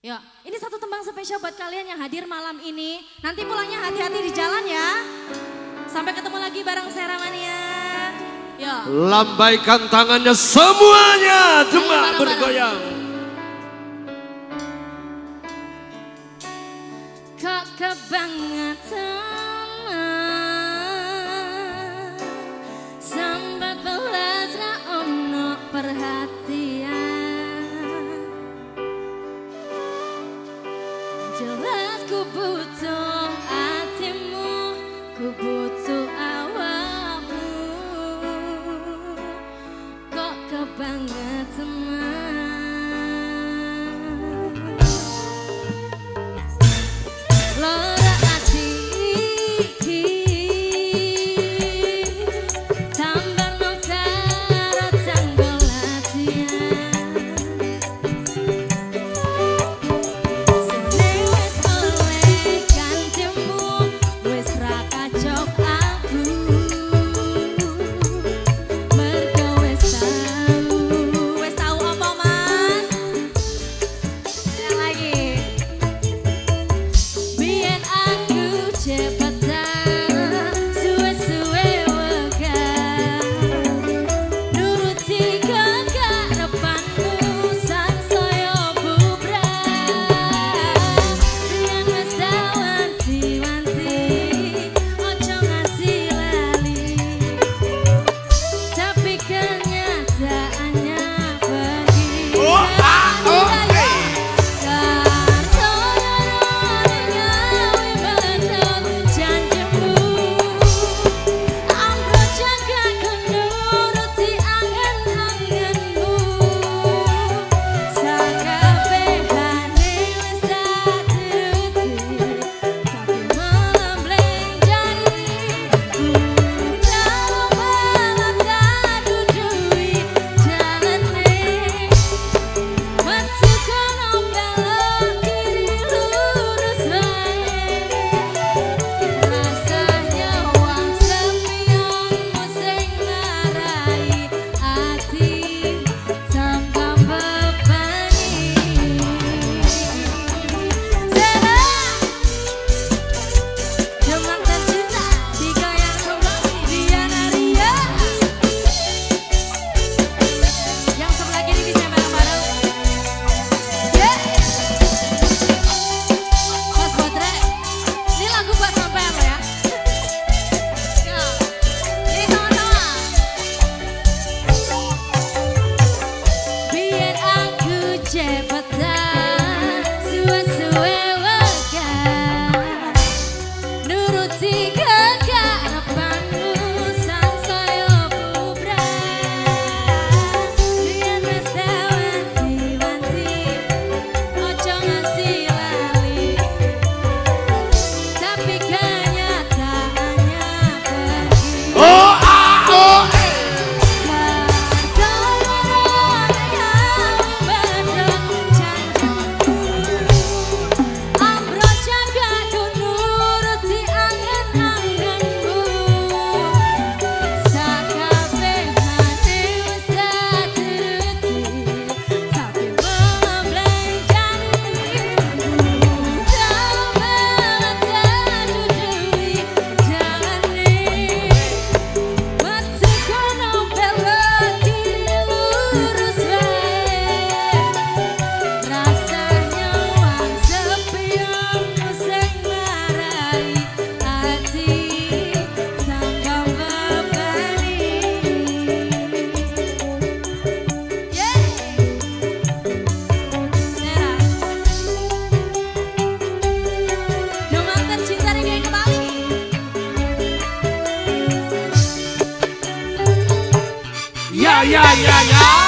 Ya, ini satu tembang spesial buat kalian yang hadir malam ini. Nanti pulangnya hati-hati di jalan ya. Sampai ketemu lagi bareng Seramania. Ya. Lambaikan tangannya semuanya, jemaah bergoyang. Kok kebangetan sampai belas ra ono perhatian. Jelas ku butuh hatimu, ku butuh awakmu. Kok kebangetan lara ati tambah no karo tanggol latihan. Sene wis oleh kanjemu, wis ra kacok aku. Mergo wis tau apa mas? Yang lagi. Biyen aku cepetan, suwe-suwe wegah nuruti kekarepanmu sansaya bubrah. Biyen wis tau wanti-wanti ojo ngasih lali, tapi kenyataannya begini. Cepetan, suwe-suwe wegah nuruti kekarepanmu sansaya bubrah. Biyen wis tau wanti-wanti ojo ngasih lali, tapi kenyataannya begini. Ya.